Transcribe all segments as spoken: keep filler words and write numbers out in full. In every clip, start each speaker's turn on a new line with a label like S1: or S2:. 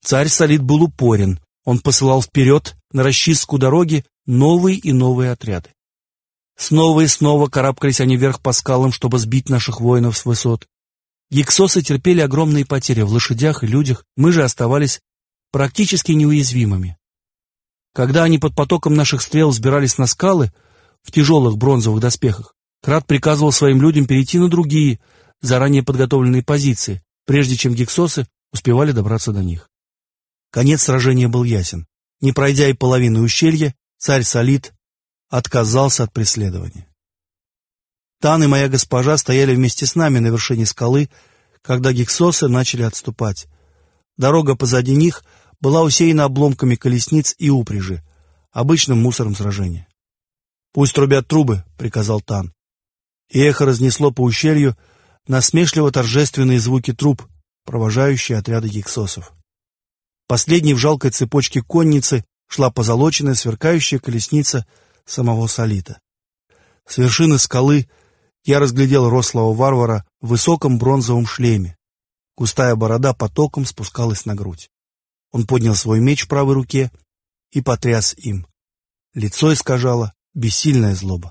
S1: Царь Салит был упорен. Он посылал вперед на расчистку дороги новые и новые отряды. Снова и снова карабкались они вверх по скалам, чтобы сбить наших воинов с высот. Гиксосы терпели огромные потери в лошадях и людях, мы же оставались практически неуязвимыми. Когда они под потоком наших стрел взбирались на скалы в тяжелых бронзовых доспехах, Крат приказывал своим людям перейти на другие, заранее подготовленные позиции, прежде чем гиксосы успевали добраться до них. Конец сражения был ясен. Не пройдя и половины ущелья, царь Салит отказался от преследования. Тан и моя госпожа стояли вместе с нами на вершине скалы, когда гиксосы начали отступать. Дорога позади них была усеяна обломками колесниц и упряжи, обычным мусором сражения. «Пусть трубят трубы», — приказал Тан. И эхо разнесло по ущелью насмешливо-торжественные звуки труб, провожающие отряды гиксосов. Последней в жалкой цепочке конницы шла позолоченная сверкающая колесница самого Салита. С вершины скалы я разглядел рослого варвара в высоком бронзовом шлеме. Густая борода потоком спускалась на грудь. Он поднял свой меч в правой руке и потряс им. Лицо искажало бессильная злоба.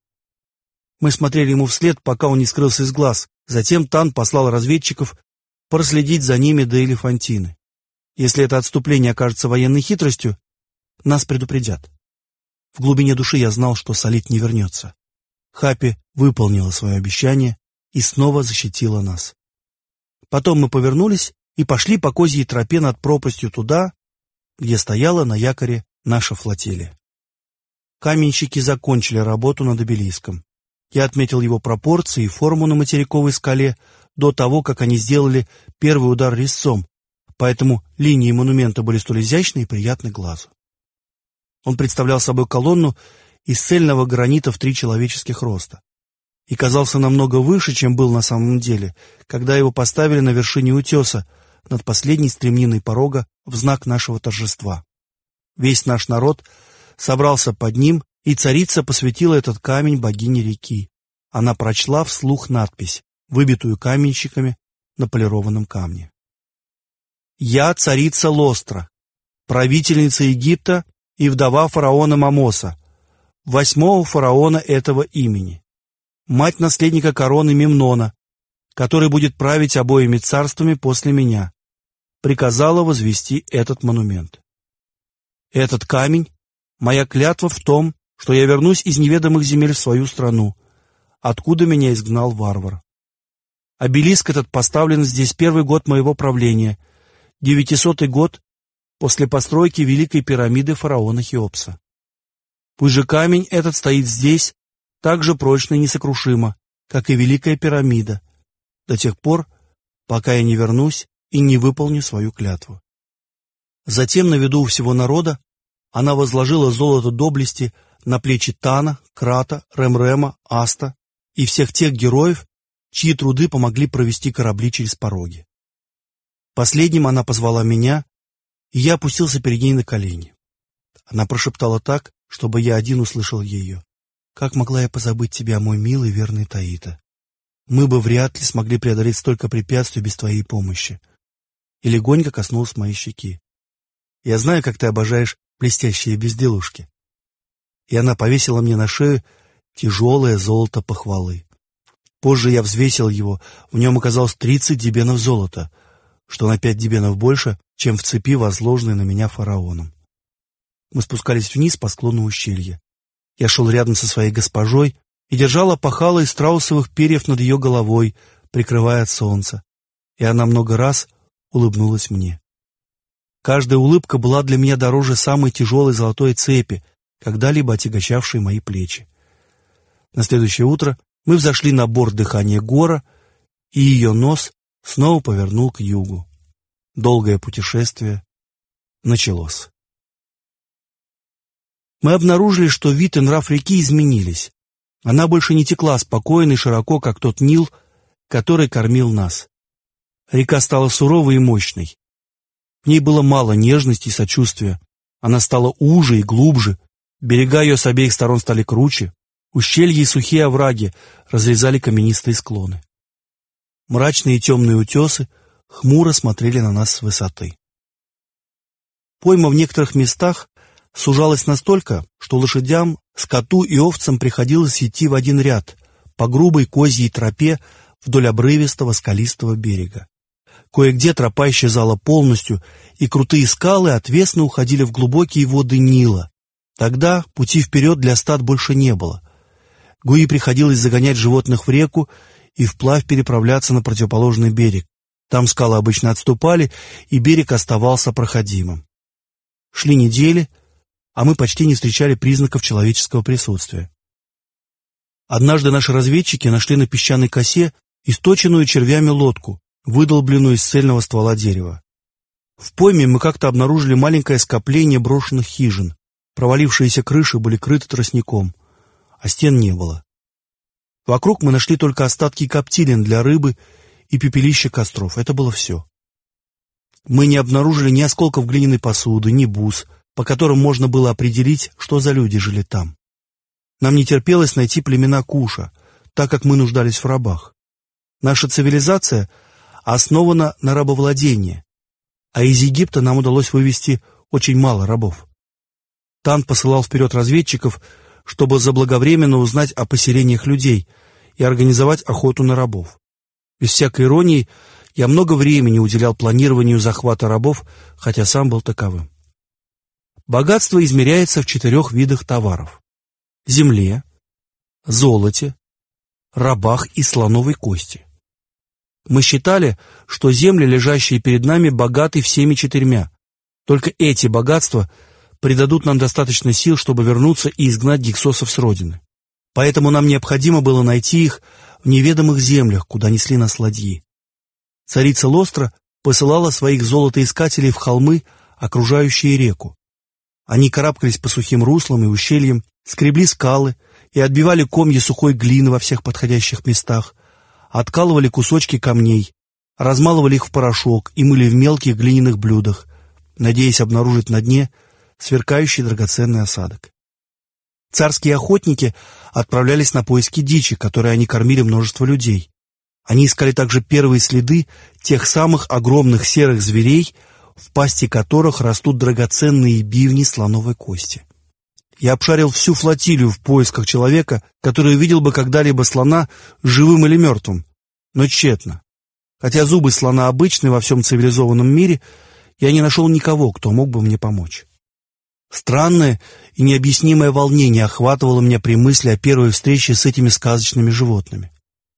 S1: Мы смотрели ему вслед, пока он не скрылся из глаз. Затем Тан послал разведчиков проследить за ними до Элефантины. Если это отступление окажется военной хитростью, нас предупредят. В глубине души я знал, что Салит не вернется. Хапи выполнила свое обещание и снова защитила нас. Потом мы повернулись и пошли по козьей тропе над пропастью туда, где стояла на якоре наша флотилия. Каменщики закончили работу над обелиском. Я отметил его пропорции и форму на материковой скале до того, как они сделали первый удар резцом, поэтому линии монумента были столь изящны и приятны глазу. Он представлял собой колонну из цельного гранита в три человеческих роста и казался намного выше, чем был на самом деле, когда его поставили на вершине утеса над последней стремниной порога в знак нашего торжества. Весь наш народ собрался под ним, и царица посвятила этот камень богине реки. Она прочла вслух надпись, выбитую каменщиками на полированном камне. «Я царица Лостра, правительница Египта и вдова фараона Мамоса, восьмого фараона этого имени, мать наследника короны Мемнона, который будет править обоими царствами после меня, приказала возвести этот монумент. Этот камень — моя клятва в том, что я вернусь из неведомых земель в свою страну, откуда меня изгнал варвар. Обелиск этот поставлен здесь первый год моего правления, девятисотый год после постройки Великой пирамиды фараона Хеопса. Пусть же камень этот стоит здесь так же прочно и несокрушимо, как и Великая пирамида, до тех пор, пока я не вернусь и не выполню свою клятву». Затем на виду у всего народа она возложила золото доблести на плечи Тана, Крата, Ремрема, Аста и всех тех героев, чьи труды помогли провести корабли через пороги. Последним она позвала меня, и я опустился перед ней на колени. Она прошептала так, чтобы я один услышал ее. «Как могла я позабыть тебя, мой милый верный Таита? Мы бы вряд ли смогли преодолеть столько препятствий без твоей помощи». И легонько коснулась моей щеки. «Я знаю, как ты обожаешь блестящие безделушки». И она повесила мне на шею тяжелое золото похвалы. Позже я взвесил его, в нем оказалось тридцать дибенов золота, что на пять дибенов больше, чем в цепи, возложенной на меня фараоном. Мы спускались вниз по склону ущелья. Я шел рядом со своей госпожой и держал опахало из страусовых перьев над ее головой, прикрывая от солнца, и она много раз улыбнулась мне. Каждая улыбка была для меня дороже самой тяжелой золотой цепи, когда-либо отягощавшей мои плечи. На следующее утро мы взошли на борт дыхания Гора, и ее нос снова повернул к югу. Долгое путешествие началось. Мы обнаружили, что вид и нрав реки изменились. Она больше не текла спокойно и широко, как тот Нил, который кормил нас. Река стала суровой и мощной. В ней было мало нежности и сочувствия. Она стала уже и глубже, берега ее с обеих сторон стали круче, ущелья и сухие овраги разрезали каменистые склоны. Мрачные и темные утесы хмуро смотрели на нас с высоты. Пойма в некоторых местах сужалась настолько, что лошадям, скоту и овцам приходилось идти в один ряд по грубой козьей тропе вдоль обрывистого скалистого берега. Кое-где тропа исчезала полностью, и крутые скалы отвесно уходили в глубокие воды Нила. Тогда пути вперед для стад больше не было. Гуи приходилось загонять животных в реку и вплавь переправляться на противоположный берег. Там скалы обычно отступали, и берег оставался проходимым. Шли недели, а мы почти не встречали признаков человеческого присутствия. Однажды наши разведчики нашли на песчаной косе источенную червями лодку, выдолбленную из цельного ствола дерева. В пойме мы как-то обнаружили маленькое скопление брошенных хижин. Провалившиеся крыши были крыты тростником, а стен не было. Вокруг мы нашли только остатки коптилин для рыбы и пепелища костров. Это было все. Мы не обнаружили ни осколков глиняной посуды, ни бус, по которым можно было определить, что за люди жили там. Нам не терпелось найти племена Куша, так как мы нуждались в рабах. Наша цивилизация основана на рабовладении, а из Египта нам удалось вывести очень мало рабов. Тан посылал вперед разведчиков, чтобы заблаговременно узнать о поселениях людей и организовать охоту на рабов. Без всякой иронии, я много времени уделял планированию захвата рабов, хотя сам был таковым. Богатство измеряется в четырех видах товаров: земле, золоте, рабах и слоновой кости. Мы считали, что земли, лежащие перед нами, богаты всеми четырьмя. Только эти богатства придадут нам достаточно сил, чтобы вернуться и изгнать гиксосов с родины. Поэтому нам необходимо было найти их в неведомых землях, куда несли нас ладьи. Царица Лостра посылала своих золотоискателей в холмы, окружающие реку. Они карабкались по сухим руслам и ущельям, скребли скалы и отбивали комья сухой глины во всех подходящих местах, откалывали кусочки камней, размалывали их в порошок и мыли в мелких глиняных блюдах, надеясь обнаружить на дне сверкающий драгоценный осадок. Царские охотники отправлялись на поиски дичи, которой они кормили множество людей. Они искали также первые следы тех самых огромных серых зверей, в пасти которых растут драгоценные бивни слоновой кости. Я обшарил всю флотилию в поисках человека, который увидел бы когда-либо слона живым или мертвым, но тщетно. Хотя зубы слона обычны во всем цивилизованном мире, я не нашел никого, кто мог бы мне помочь. Странное и необъяснимое волнение охватывало меня при мысли о первой встрече с этими сказочными животными.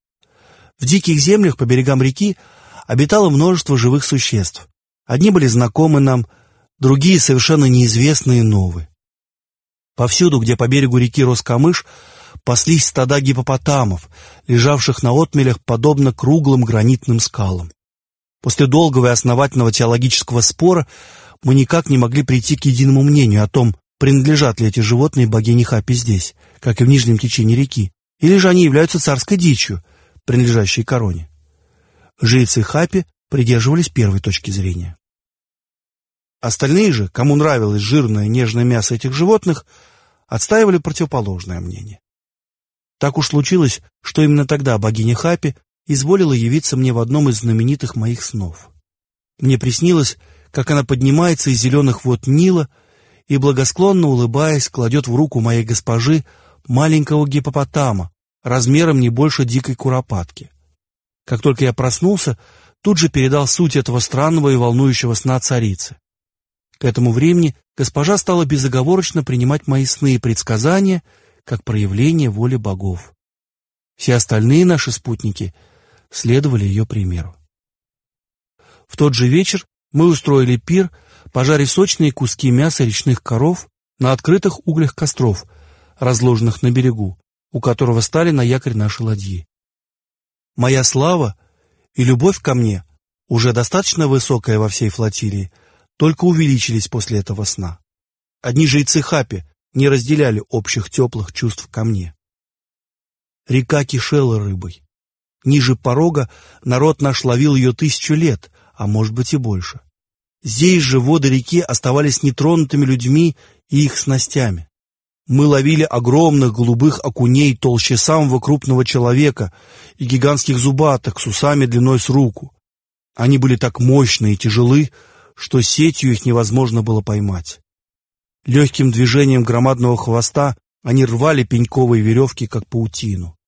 S1: В диких землях по берегам реки обитало множество живых существ. Одни были знакомы нам, другие совершенно неизвестные и новые. Повсюду, где по берегу реки рос камыш, паслись стада гиппопотамов, лежавших на отмелях подобно круглым гранитным скалам. После долгого и основательного теологического спора мы никак не могли прийти к единому мнению о том, принадлежат ли эти животные богине Хапи здесь, как и в нижнем течении реки, или же они являются царской дичью, принадлежащей короне. Жрецы Хапи придерживались первой точки зрения. Остальные же, кому нравилось жирное нежное мясо этих животных, отстаивали противоположное мнение. Так уж случилось, что именно тогда богиня Хапи изволила явиться мне в одном из знаменитых моих снов. Мне приснилось, как она поднимается из зеленых вод Нила и, благосклонно улыбаясь, кладет в руку моей госпожи маленького гиппопотама, размером не больше дикой куропатки. Как только я проснулся, тут же передал суть этого странного и волнующего сна царице. К этому времени госпожа стала безоговорочно принимать мои сны и предсказания как проявление воли богов. Все остальные наши спутники следовали ее примеру. В тот же вечер мы устроили пир, пожарив сочные куски мяса речных коров на открытых углях костров, разложенных на берегу, у которого стали на якорь наши ладьи. Моя слава и любовь ко мне, уже достаточно высокая во всей флотилии, только увеличились после этого сна. Одни жрецы Хапи не разделяли общих теплых чувств ко мне. Река кишела рыбой. Ниже порога народ наш ловил ее тысячу лет, а может быть и больше. Здесь же воды реки оставались нетронутыми людьми и их снастями. Мы ловили огромных голубых окуней толще самого крупного человека и гигантских зубаток с усами длиной с руку. Они были так мощны и тяжелы, что сетью их невозможно было поймать. Легким движением громадного хвоста они рвали пеньковые веревки, как паутину.